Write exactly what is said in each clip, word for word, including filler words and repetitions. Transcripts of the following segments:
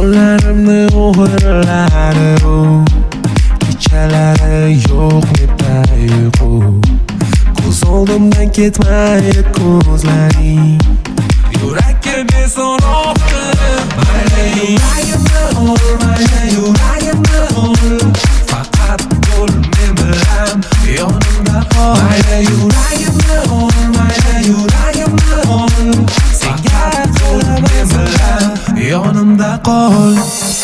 Jonlarimni o'g'irladi u, kechalari yo'q debda uyqu. Ko'z oldimdan ketmaydi ko'zlaring, yurakka beso'roq qilib mayli. Yuragimni ol, mayli yuragimni ol, faqat bo'l men bilan yonimda qol. Mayli yuragimni ol, mayli yuragimni ol, senga qo'lim men bilan yonimda qol.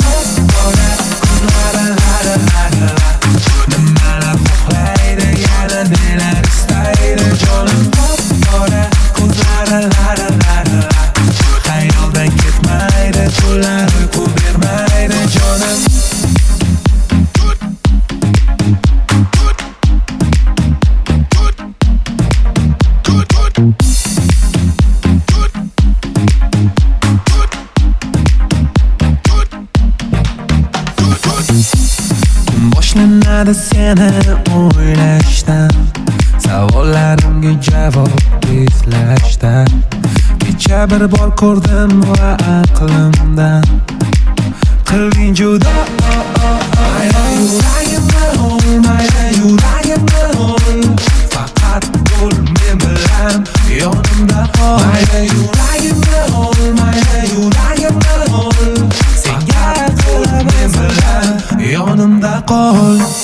Nimalar xohlaydi, yana nelar istaydi jonim. Qora ko'zlari lara lara, xayoldan ketmaydi, tunlar uyqu bermaydi jonim. Boshlanadi seni o'ylashdan, savollarimga javob izlashdan. Kecha bir bor ko'rdim va aqlimdan qilding judo. Mayli yuragimni ol, mayli yuragimni ol, faqat bo'l men bilan yonimda qol. Mayli yuragimni ol, mayli yuragimni ol, senga qo'lim men bilan yonimda qol.